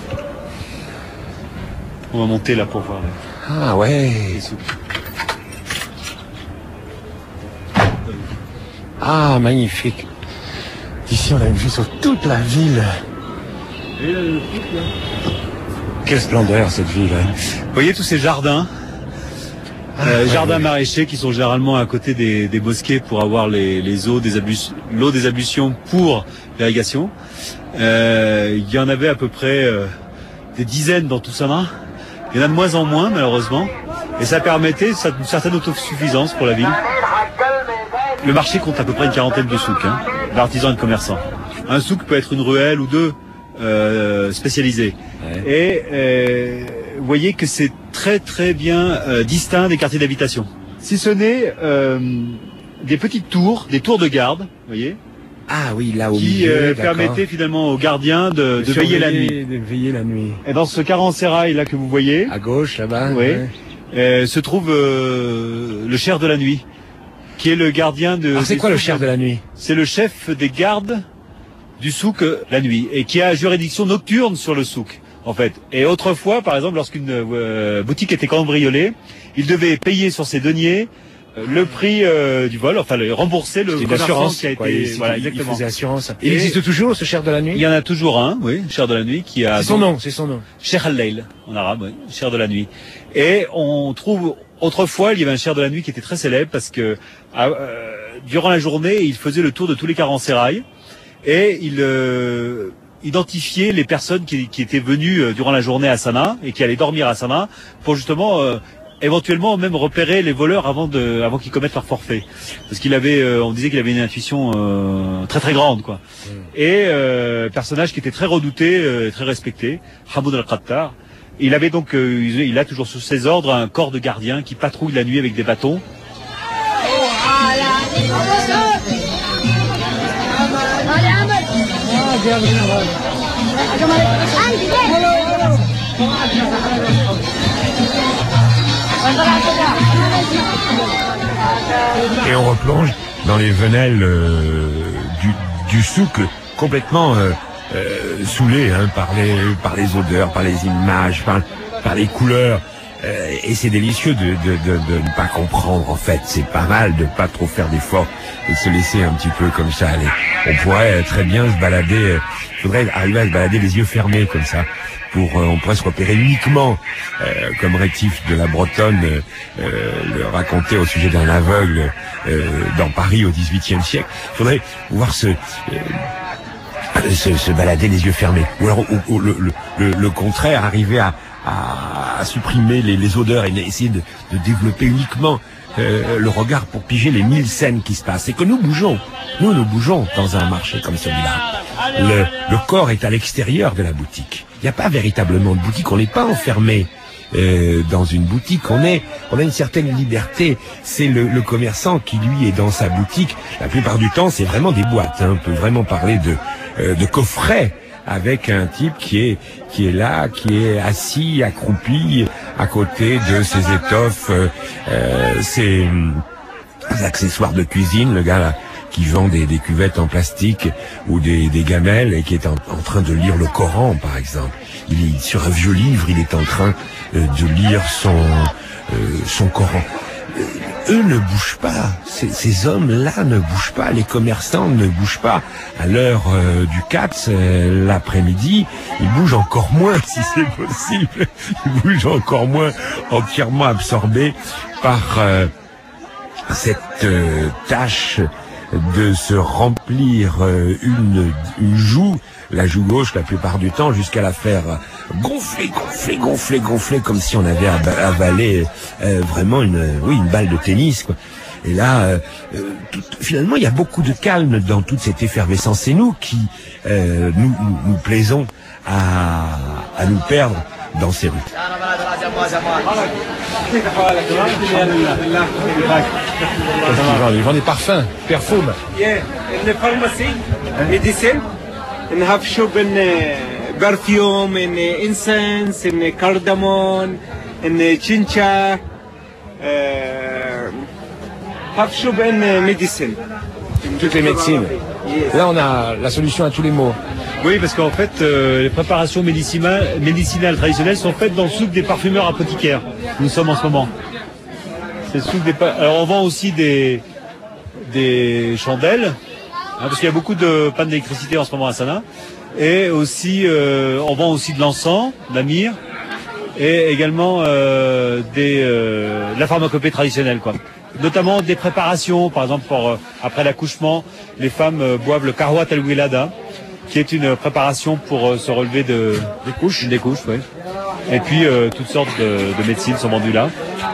On va monter là pour voir. Ah ouais. Ah, magnifique. Ici, on a une vue sur toute la ville. Quelle splendeur, cette ville. Vous voyez tous ces jardins, ah, euh, ouais, jardins ouais. maraîchers qui sont généralement à côté des, des mosquées pour avoir les, les eaux des ablutions, l'eau des ablutions pour l'irrigation. Euh, il y en avait à peu près euh, des dizaines dans tout Sanaa. Il y en a de moins en moins, malheureusement. Et ça permettait une certaine autosuffisance pour la ville. Le marché compte à peu près une quarantaine de souks, hein, d'artisans et de commerçants. Un souk peut être une ruelle ou deux euh, spécialisées. Ouais. Et euh, vous voyez que c'est très très bien euh, distinct des quartiers d'habitation. Si ce n'est euh, des petites tours, des tours de garde, vous voyez. Ah oui, là au qui milieu, euh, permettait finalement aux gardiens de, de, de veiller la nuit. De veiller la nuit. Et dans ce caravansérail là que vous voyez, à gauche là-bas, oui, ouais. euh, se trouve euh, le cher de la nuit, qui est le gardien de. Alors c'est quoi le cher de la nuit? C'est le chef des gardes du souk la nuit, et qui a juridiction nocturne sur le souk, en fait. Et autrefois, par exemple, lorsqu'une euh, boutique était cambriolée, il devait payer sur ses deniers le prix euh, du vol, enfin le rembourser le commerçant qui a été, quoi, il, voilà, il, exactement. Il faisait assurance. Il existe toujours ce cher de la nuit? Il y en a toujours un, oui, cher de la nuit qui a. C'est son nom, c'est son nom. Cheikh al-Layl en arabe, oui, cher de la nuit. Et on trouve autrefois il y avait un cher de la nuit qui était très célèbre parce que euh, durant la journée il faisait le tour de tous les caravansérails et il euh, identifier les personnes qui, qui étaient venues euh, durant la journée à Sanaa et qui allaient dormir à Sanaa pour justement euh, éventuellement même repérer les voleurs avant de, avant qu'ils commettent leur forfait, parce qu'il avait, euh, on disait qu'il avait une intuition euh, très très grande, quoi. Mm. Et euh, personnage qui était très redouté, euh, très respecté, Hamoud al-Qattar. Il avait donc, euh, il a toujours sous ses ordres un corps de gardiens qui patrouille la nuit avec des bâtons. Et on replonge dans les venelles euh, du, du souk, complètement euh, euh, saoulé hein, par les par les odeurs, par les images, par par les couleurs. Euh, et c'est délicieux de, de, de, de ne pas comprendre en fait. C'est pas mal de pas trop faire d'efforts et de se laisser un petit peu comme ça aller. On pourrait très bien se balader. Il euh, faudrait arriver à se balader les yeux fermés comme ça. Pour, euh, on pourrait se repérer uniquement, euh, comme Rétif de la Bretonne euh, le racontait au sujet d'un aveugle euh, dans Paris au dix-huitième siècle. Il faudrait pouvoir se, euh, se, se balader les yeux fermés. Ou alors ou, ou, le, le, le contraire, arriver à, à, à supprimer les, les odeurs et essayer de, de développer uniquement euh, le regard pour piger les mille scènes qui se passent. Et que nous bougeons, nous nous bougeons dans un marché comme celui-là. Le, le corps est à l'extérieur de la boutique. Il n'y a pas véritablement de boutique, on n'est pas enfermé euh, dans une boutique, on est, on a une certaine liberté. C'est le, le commerçant qui lui est dans sa boutique. La plupart du temps, c'est vraiment des boîtes. Hein. On peut vraiment parler de, euh, de coffrets avec un type qui est qui est là, qui est assis, accroupi à côté de ses étoffes, euh, euh, ses, ses accessoires de cuisine. Le gars là, qui vend des, des cuvettes en plastique ou des, des gamelles et qui est en, en train de lire le Coran, par exemple. Il est sur un vieux livre, il est en train euh, de lire son euh, son Coran. Euh, eux ne bougent pas, ces, ces hommes-là ne bougent pas, les commerçants ne bougent pas. À l'heure euh, du C A T S, euh, l'après-midi, ils bougent encore moins, si c'est possible. Ils bougent encore moins, entièrement absorbés par euh, cette euh, tâche de se remplir une, une joue, la joue gauche la plupart du temps, jusqu'à la faire gonfler, gonfler, gonfler, gonfler, comme si on avait avalé euh, vraiment une, oui, une balle de tennis, quoi. Et là, euh, tout, finalement, il y a beaucoup de calme dans toute cette effervescence. C'est nous qui euh, nous, nous, nous plaisons à, à nous perdre dans ces rues. Ils vendent des parfums, perfumes. Yeah, in the pharmacy, medicine, and have shop in perfume, in incense, in cardamom, in chincha, have shop in medicine. Toutes les médecines. Là, on a la solution à tous les maux. Oui, parce qu'en fait, euh, les préparations médicinales, médicinales traditionnelles sont faites dans le souk des parfumeurs apothicaires. Nous sommes en ce moment. C'est le souk des. Alors, on vend aussi des des chandelles, hein, parce qu'il y a beaucoup de pannes d'électricité en ce moment à Sanaa. Et aussi, euh, on vend aussi de l'encens, de la myrrhe, et également euh, des euh, de la pharmacopée traditionnelle, quoi. Notamment des préparations, par exemple, pour, euh, après l'accouchement, les femmes euh, boivent le karwat al-wilada, qui est une préparation pour euh, se relever de, des couches. Des couches, oui. Et puis, euh, toutes sortes de, de médecines sont vendues là.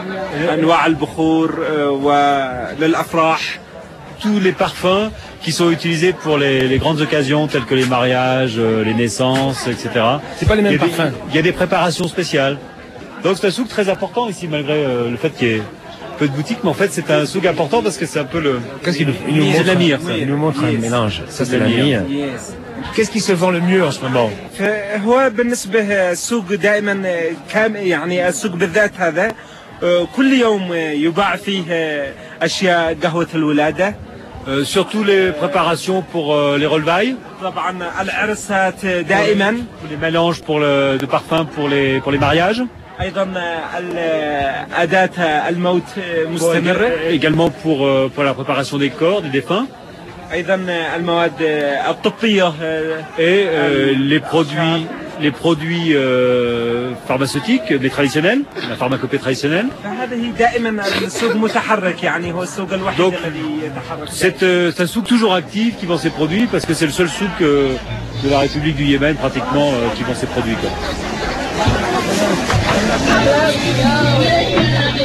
Tous les parfums qui sont utilisés pour les, les grandes occasions, telles que les mariages, euh, les naissances, et cetera. C'est pas les mêmes il parfums. Des, il y a des préparations spéciales. Donc c'est un souk très important ici, malgré euh, le fait qu'il y ait peu de boutiques, mais en fait c'est un souk important parce que c'est un peu le... Qu'est-ce qu'il nous, il nous montre, de la myrrhe, ça. Il nous montre un mélange. Ça c'est la myrrhe. Qu'est-ce qui se vend le mieux en ce moment? هو بالنسبة السوق دائما كام يعني السوق بالذات هذا كل يوم يباع فيه أشياء قهوة الولادة. Euh, surtout les préparations pour euh, les relevailles. طبعا العرسات دائما. Les mélanges pour le, de parfums pour les pour les mariages. أيضا أداة الموت مستمرة. Également pour euh, pour la préparation des corps des défunts. أيضا المواد الطبية. Et euh, les produits les produits euh, pharmaceutiques, les traditionnels, la pharmacopée traditionnelle. Donc, c'est euh, un souk toujours actif qui vend ses produits parce que c'est le seul souk euh, de la République du Yémen pratiquement euh, qui vend ses produits, quoi.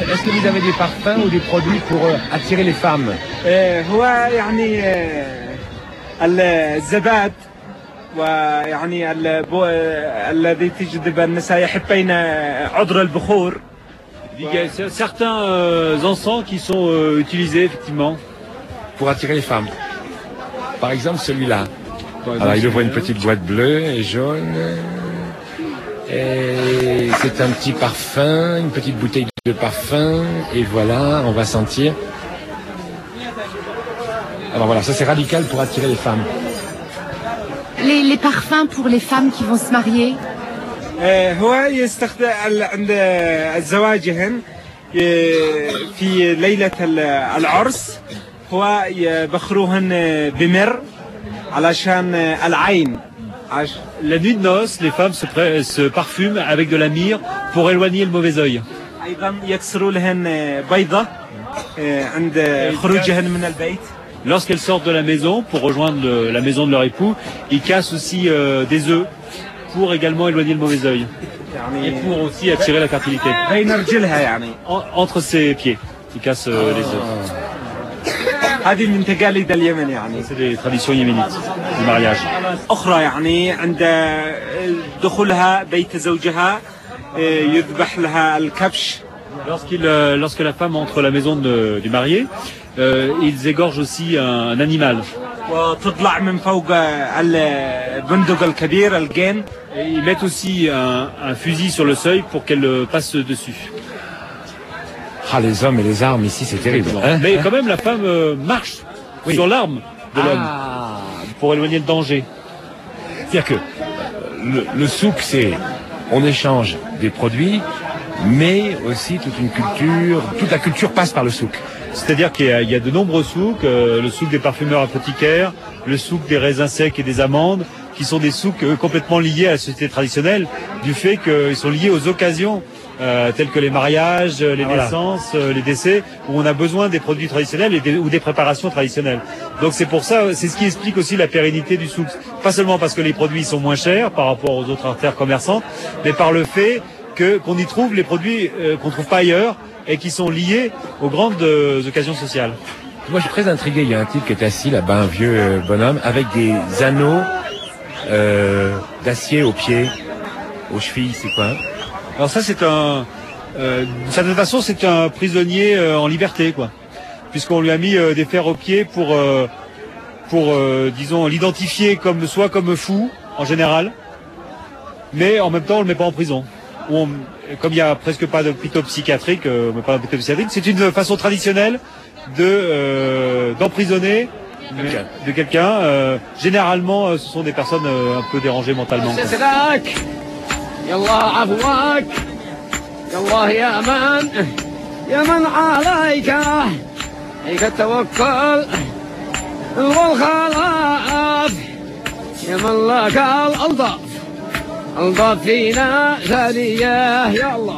est-ce que vous avez des parfums ou des produits pour euh, attirer les femmes? آه، هو يعني آه، الزباد ويعني البو- آه، الذي تجذب النساء يحبين عذر البخور. Il y a certains euh, encens qui sont euh, utilisés effectivement Pour attirer les femmes. Par exemple, celui-là. Alors, il ouvre une petite boîte bleue et jaune. Et c'est un petit parfum, une petite bouteille de parfum. Et voilà, on va sentir. Alors voilà, ça c'est radical pour attirer les femmes. Les, les parfums pour les femmes qui vont se marier. آه، هو يستخدم ال- عند الزواجهن آه، في ليلة ال- العرس هو يبخروهن بمر علشان العين. عش- La nuit de noces, les femmes se, pré- se parfument avec de la myrrhe pour éloigner le mauvais œil. أيضا يكسروا لهن بيضة آه، عند خروجهن من البيت. Lorsqu'elles sortent de la maison pour rejoindre le- la maison de leur époux, ils cassent aussi euh, des œufs pour également éloigner le mauvais œil et يعني pour aussi attirer la fertilité. بين رجلها يعني. En- entre ses pieds, ils cassent euh, les œufs. هذه من تقاليد اليمن يعني. C'est des traditions yéménites du mariage. أخرى يعني عند دخولها بيت زوجها آه، يذبح لها الكبش. Lorsqu'il, euh, lorsque la femme entre la maison de- du marié, euh, ils égorgent aussi un, un animal. وتطلع من فوق البندق الكبير الجين. Et ils mettent aussi un, un fusil sur le seuil pour qu'elle euh, passe dessus. Ah, les hommes et les armes ici, c'est terrible. Hein? Mais quand même, la femme euh, marche Oui. sur l'arme de l'homme Ah. pour éloigner le danger. C'est-à-dire que euh, le, le souk, c'est on échange des produits, mais aussi toute une culture, toute la culture passe par le souk. C'est-à-dire qu'il y a, il y a de nombreux souks, euh, le souk des parfumeurs apothicaires, le souk des raisins secs et des amandes, qui sont des souks euh, complètement liés à la société traditionnelle, du fait qu'ils sont liés aux occasions, euh, telles que les mariages, euh, les Voilà. naissances, euh, les décès, où on a besoin des produits traditionnels et des, ou des préparations traditionnelles. Donc c'est pour ça, c'est ce qui explique aussi la pérennité du souk. Pas seulement parce que les produits sont moins chers par rapport aux autres artères commerçantes, mais par le fait que qu'on y trouve les produits euh, qu'on trouve pas ailleurs et qui sont liés aux grandes euh, occasions sociales. Moi, je suis très intrigué. Il y a un type qui est assis là-bas, un vieux euh, bonhomme, avec des anneaux euh, d'acier aux pieds, aux chevilles. C'est quoi? Alors ça c'est un, euh, d'une certaine façon c'est un prisonnier euh, en liberté quoi, puisqu'on lui a mis euh, des fers aux pieds pour, euh, pour euh, disons l'identifier comme soit comme fou en général, mais en même temps on le met pas en prison. Où on- comme il y a presque pas d'hôpitaux psychiatriques, euh, on met pas d'hôpitaux psychiatriques, c'est une façon traditionnelle de euh, d'emprisonner Quelqu'un. de quelqu'un. euh, généralement euh, ce sont des personnes euh, un peu dérangées mentalement. quoi. سسراك يلا عفواك يلا يا من يا من عليك عليك التوكل والخلاف يا من لك الألطف ألطف فينا ثانية يا الله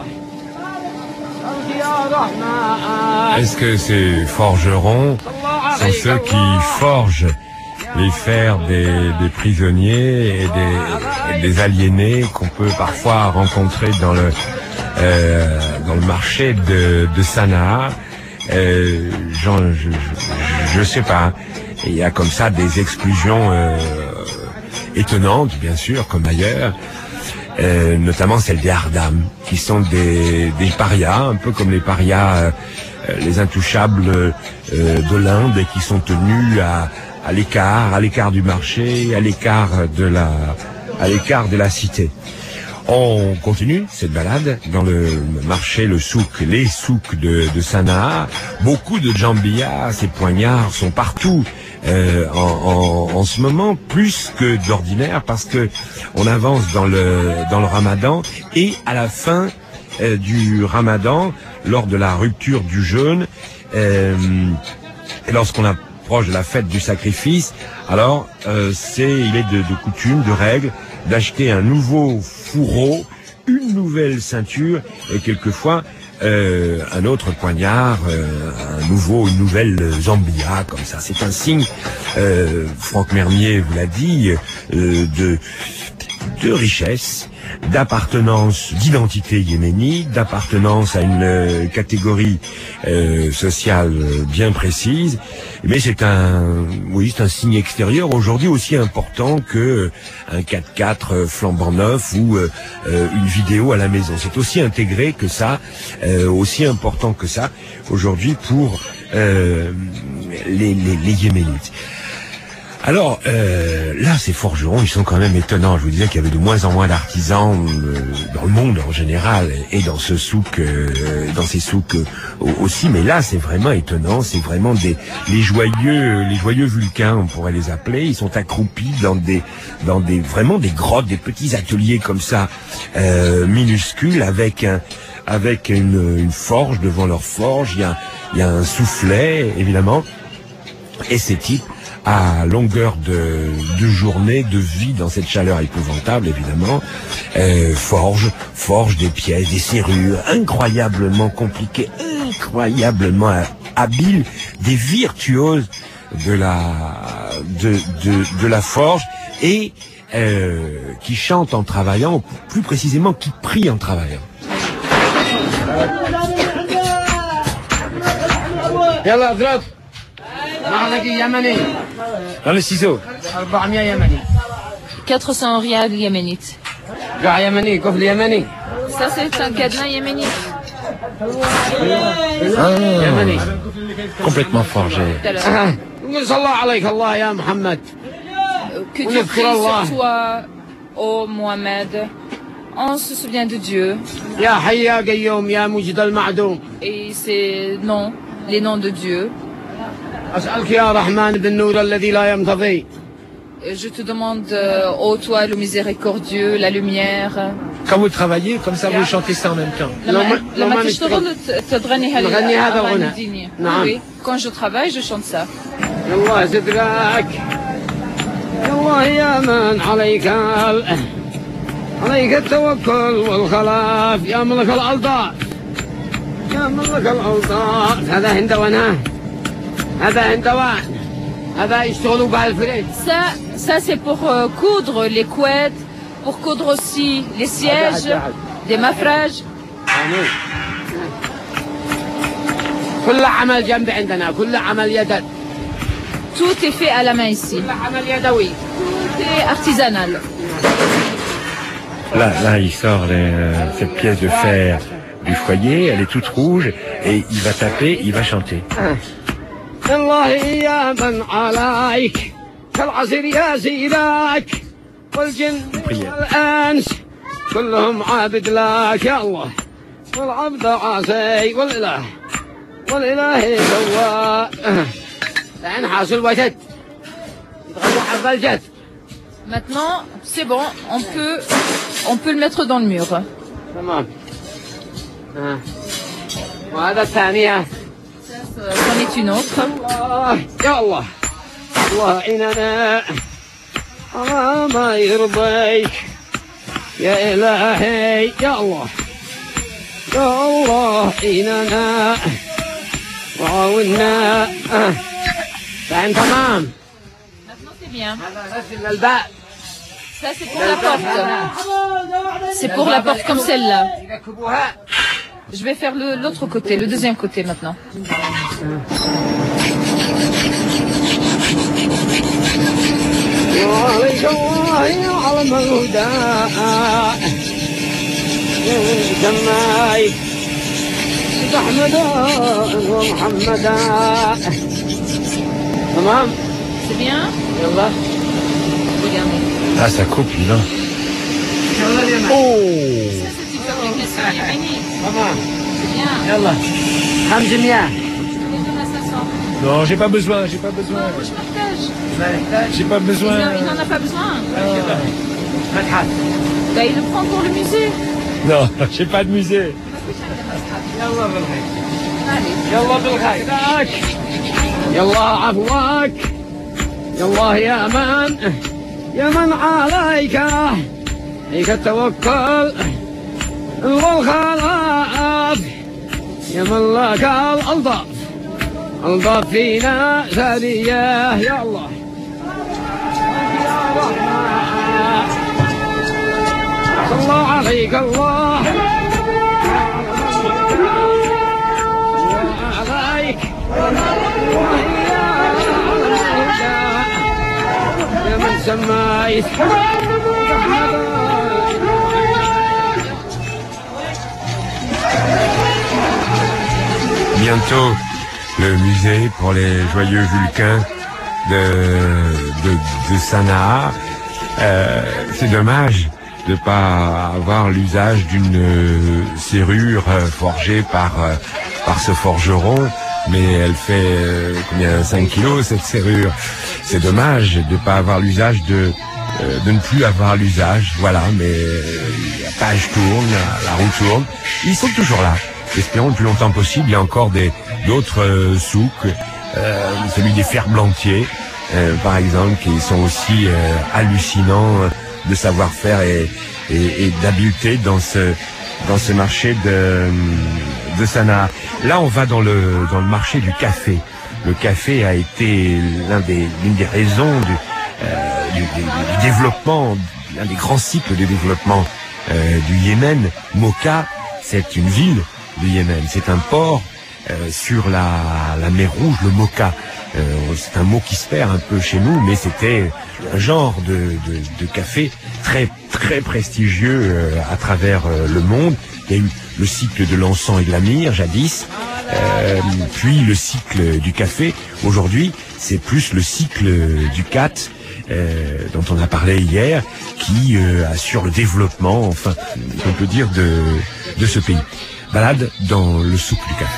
يا رحمن Est-ce que ces forgerons sont ceux qui forgent les fers des, des prisonniers et des, et des aliénés qu'on peut parfois rencontrer dans le euh, dans le marché de, de Sanaa? Euh, genre, je, je, je sais pas. Il y a comme ça des exclusions euh, étonnantes, bien sûr, comme ailleurs. Euh, notamment celle des Hardam, qui sont des, des parias, un peu comme les parias, euh, les intouchables euh, de l'Inde, qui sont tenus à, à l'écart, à l'écart du marché, à l'écart de la, à l'écart de la cité. On continue cette balade dans le marché, le souk, les souks de, de Sanaa. Beaucoup de djambias, ces poignards sont partout euh, en, en, en ce moment, plus que d'ordinaire, parce que on avance dans le dans le Ramadan et à la fin euh, du Ramadan, lors de la rupture du jeûne, euh, lorsqu'on approche de la fête du sacrifice, alors euh, c'est il est de, de coutume, de règle, d'acheter un nouveau fourreau, une nouvelle ceinture et quelquefois euh, un autre poignard, euh, un nouveau, une nouvelle zambia, comme ça. C'est un signe, euh, Franck Mermier vous l'a dit, euh, de, de richesse d'appartenance, d'identité yéménite, d'appartenance à une euh, catégorie euh, sociale bien précise. Mais c'est un, oui, c'est un signe extérieur aujourd'hui aussi important que un quatre-quatre flambant neuf ou euh, une vidéo à la maison. C'est aussi intégré que ça, euh, aussi important que ça aujourd'hui pour euh, les, les, les Yéménites. Alors euh, là, ces forgerons, ils sont quand même étonnants. Je vous disais qu'il y avait de moins en moins d'artisans euh, dans le monde en général et dans ce souk, euh, dans ces souks euh, aussi. Mais là, c'est vraiment étonnant. C'est vraiment des les joyeux, les joyeux vulcains, on pourrait les appeler. Ils sont accroupis dans des, dans des vraiment des grottes, des petits ateliers comme ça, euh, minuscules, avec un, avec une, une forge devant leur forge. Il y a, il y a un soufflet évidemment, et ces types, à longueur de, de journée, de vie, dans cette chaleur épouvantable, évidemment, euh, forge, forge des pièces, des serrures, incroyablement compliquées, incroyablement habiles, des virtuoses de la, de, de, de la forge, et euh, qui chantent en travaillant, plus précisément qui prient en travaillant. Dans le ciseau. quatre cents rials yéménites. Ça, c'est un cadenas yéménite. Ah, complètement forgé. Que Dieu prie sur toi, ô Mohamed. On se souvient de Dieu. Et c'est non, les noms de Dieu. Je te demande, euh, ô toi le miséricordieux, la lumière. Quand vous travaillez, comme ça, vous chantez ça en même temps. Oui, quand je travaille, je chante ça. عليك التوكل والخلاف يا ملك الألطاف يا ملك الألطاف هذا هندوان هذا هندوان هذا يشتغلوا بهالفريج. Ça, ça c'est pour euh, coudre les couettes, pour coudre aussi les sièges, des mafrages. كل عمل جنب عندنا كل عمل يد. Tout est fait à la main ici. كل عمل يدوي. Tout est artisanal. Là, là, il sort les, euh, cette pièce de fer du foyer, elle est toute rouge, et il va taper, il va chanter. الله يا من عليك كالعصير يا سيداك والجن والانس كلهم عابد لك يا الله والعبد عاصي والاله والاله سوى الحين حاصل وجد يتغنوا حرف الجد. Maintenant, c'est bon, on peut, on peut le mettre dans le mur. تمام. وهذا الثانية. C'en est une autre. يا الله الله إننا على ما يرضيك يا إلهي يا الله يا الله إننا وعاونا. فإن تمام. Bien. Ça c'est pour la porte. C'est pour la porte comme celle-là. Je vais faire l'autre côté, le deuxième côté maintenant. C'est bien? Regardez. Ah, ça coupe, dis donc. Oh! Ça, c'est une fabrication yéménite. C'est bien. Non, j'ai pas besoin, j'ai pas besoin. Non, je partage. J'ai pas besoin. Il n'en a pas besoin. Bah, il le prend pour le musée. Non, j'ai pas de musée. يلا بالخير يلا عفواك يلا يا من يا من عليك عليك التوكل والخلاف يا من لك الألطاف ألطاف فينا زادية يا الله الله عليك الله عليك يا من سميت Bientôt, le musée pour les joyeux Vulcains de, de, de Sanaa. Euh, c'est dommage de pas avoir l'usage d'une euh, serrure euh, forgée par euh, par ce forgeron, mais elle fait euh, combien cinq kilos cette serrure. C'est dommage de pas avoir l'usage de euh, de ne plus avoir l'usage. Voilà, mais euh, la page tourne, la, la roue tourne. Ils sont toujours là. Espérons le plus longtemps possible. Il y a encore des d'autres euh, souks, euh, celui des ferblantiers, euh, par exemple, qui sont aussi euh, hallucinants de savoir-faire et, et, et d'habileté dans ce dans ce marché de de Sanaa. Là, on va dans le dans le marché du café. Le café a été l'un des l'une des raisons du, euh, du, du, du développement, l'un des grands cycles de développement euh, du Yémen. Mocha, c'est une ville du Yémen. C'est un port euh, sur la, la mer Rouge, le Mocha. Euh, c'est un mot qui se perd un peu chez nous, mais c'était un genre de, de, de café très très prestigieux euh, à travers euh, le monde. Il y a eu le cycle de l'encens et de la myrrhe jadis, euh, puis le cycle du café. Aujourd'hui, c'est plus le cycle du khat, euh, dont on a parlé hier, qui euh, assure le développement, enfin, on peut dire, de, de ce pays. Balade dans le souk du café.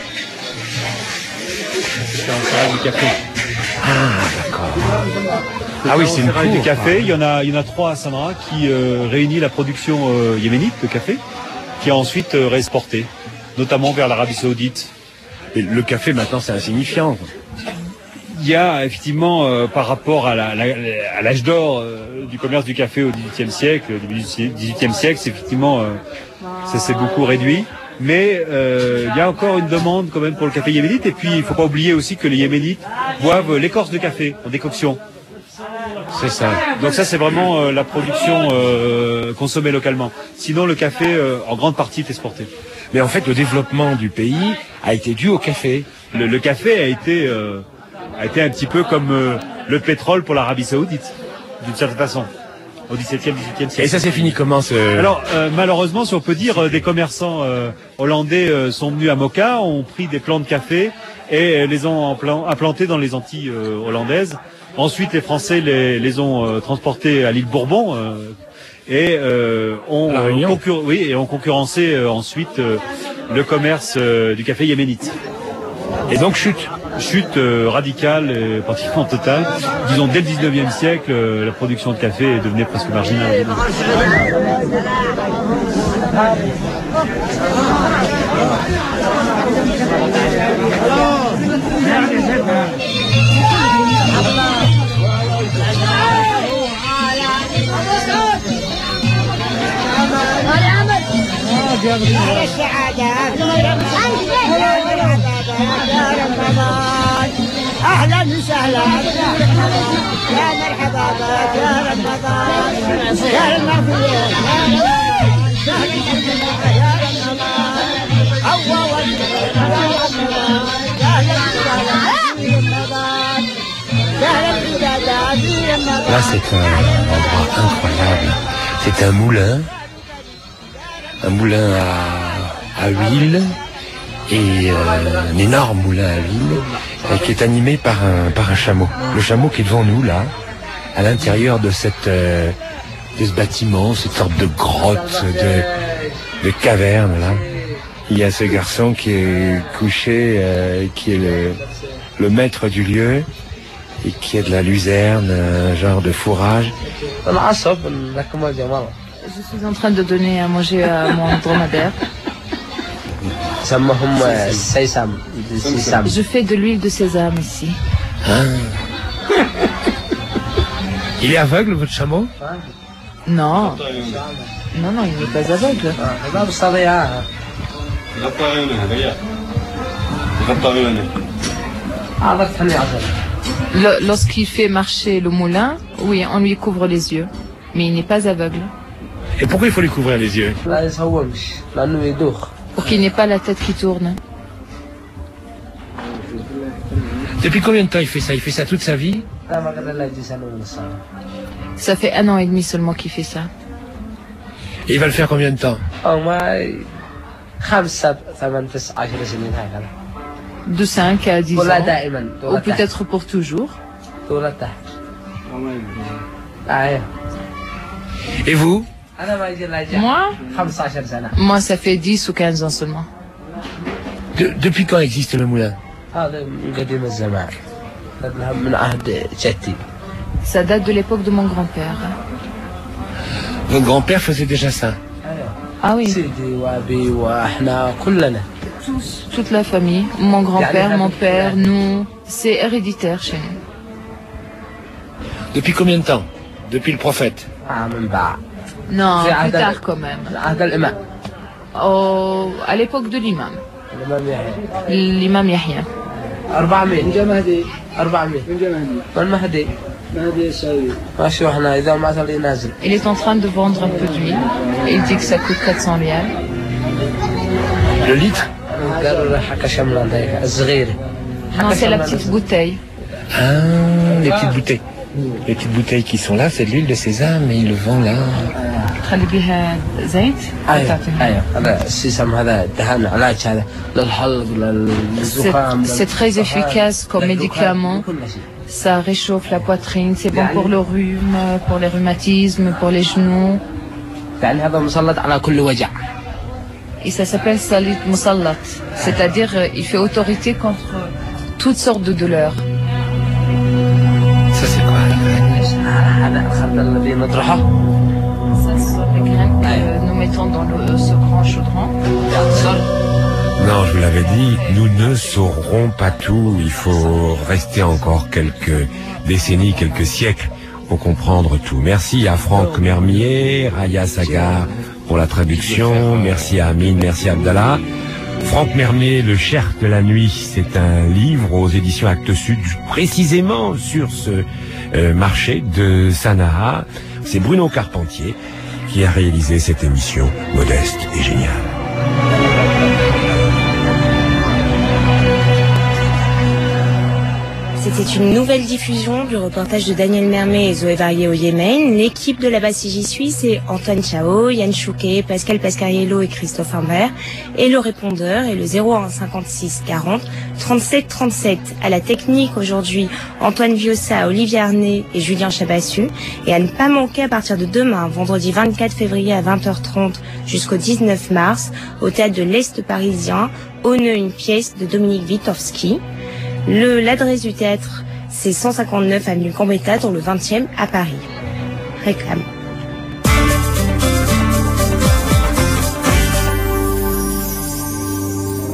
C'est un terrain du café. Ah, d'accord. Ah oui, c'est une terrain du café. Il y en a, il y en a trois à Sanaa qui euh, réunit la production euh, yéménite de café, qui est ensuite euh, réexportée, notamment vers l'Arabie Saoudite. Et le café maintenant, c'est insignifiant. Il y a effectivement, euh, par rapport à la, la, à l'âge d'or euh, du commerce du café au dix-huitième siècle, début du dix-huitième siècle, c'est effectivement, euh, ça s'est beaucoup réduit. Mais euh, il y a encore une demande quand même pour le café yéménite. Et puis, il ne faut pas oublier aussi que les Yéménites boivent l'écorce de café en décoction. C'est ça. Donc ça, c'est vraiment euh, la production euh, consommée localement. Sinon, le café, euh, en grande partie, est exporté. Mais en fait, le développement du pays a été dû au café. Le, le café a été, euh, a été un petit peu comme euh, le pétrole pour l'Arabie Saoudite, d'une certaine façon. Au dix-septième, dix-huitième siècle. Et ça s'est fini comment ce... Alors, euh, malheureusement, si on peut dire, euh, des commerçants euh, hollandais euh, sont venus à Mocha, ont pris des plants de café et euh, les ont implantés dans les Antilles euh, hollandaises. Ensuite, les Français les, les ont euh, transportés à l'île Bourbon euh, et, euh, ont, euh, concur oui, et ont concurrencé euh, ensuite euh, le commerce euh, du café yéménite. Et donc chute Chute euh, radicale et pratiquement totale. Disons, dès le dix-neuvième siècle, euh, la production de café devenait presque marginale. أهلا وسهلا يا مرحبا بك يا رمضان يا المغفور يا Là, c'est un endroit incroyable. C'est un moulin, un moulin à, à huile, et euh, un énorme moulin à huile euh, qui est animé par un par un chameau. Le chameau qui est devant nous là, à l'intérieur de cette euh, de ce bâtiment, cette sorte de grotte, de de caverne là. Il y a ce garçon qui est couché, euh, qui est le le maître du lieu et qui a de la luzerne, un genre de fourrage. Je suis en train de donner à manger à mon dromadaire. Je fais de l'huile de sésame ici. Ah. Il est aveugle, votre chameau? Non. Non, non, il n'est pas aveugle. Le- Lorsqu'il fait marcher le moulin, oui, on lui couvre les yeux. Mais il n'est pas aveugle. Et pourquoi il faut lui couvrir les yeux? Pour qu'il n'ait pas la tête qui tourne. Depuis combien de temps il fait ça? Il fait ça toute sa vie? Ça fait un an et demi seulement qu'il fait ça. Et il va le faire combien de temps? De cinq à dix ans. Ou peut-être pour toujours. Et vous? Moi Moi, ça fait dix ou quinze ans seulement. De, depuis quand existe le moulin? Ça date de l'époque de mon grand-père. Votre grand-père faisait déjà ça? Ah oui. Tous, toute la famille, mon grand-père, mon père, nous, c'est héréditaire chez nous. Depuis combien de temps? Depuis le prophète? Non, plus tard quand même. Oh, à l'époque de l'imam. L'imam Yahya. Il est en train de vendre un peu d'huile. Il dit que ça coûte quatre cents rials. Le litre? Non, c'est la petite bouteille. Ah, les petites bouteilles. Les petites bouteilles qui sont là, c'est de l'huile de sésame, mais il le vend là. C'est très efficace comme médicament. Ça réchauffe la poitrine, c'est bon pour le rhume, pour les rhumatismes, pour les genoux. Et ça s'appelle Salit Musallat, c'est-à-dire il fait autorité contre toutes sortes de douleurs. Ça c'est quoi? Ça sont les graines que nous mettons dans le, ce grand chaudron. Non, je vous l'avais dit, nous ne saurons pas tout. Il faut rester encore quelques décennies, quelques siècles pour comprendre tout. Merci à Franck Mermier, Raya Sagar pour la traduction. Merci à Amine, merci à Abdallah. Franck Mermier, Le Cherche de la nuit, c'est un livre aux éditions Actes Sud, précisément sur ce euh, marché de Sanaa. C'est Bruno Carpentier qui a réalisé cette émission modeste et géniale. C'était une nouvelle diffusion du reportage de Daniel Mermet et Zoé Varier au Yémen. L'équipe de la Bassigi suisse, c'est Antoine Chao, Yann Chouquet, Pascal Pascariello et Christophe Imbert. Et le répondeur est le zéro un cinquante-six quarante trente-sept trente-sept. À la technique aujourd'hui, Antoine Viossa, Olivier Arnay et Julien Chabassu. Et à ne pas manquer à partir de demain, vendredi vingt-quatre février à vingt heures trente jusqu'au dix-neuf mars, au théâtre de l'Est parisien, Auneux, une pièce de Dominique Wittowski. Le, l'adresse du théâtre, c'est cent cinquante-neuf avenue Gambetta, dans le vingtième à Paris. Réclame.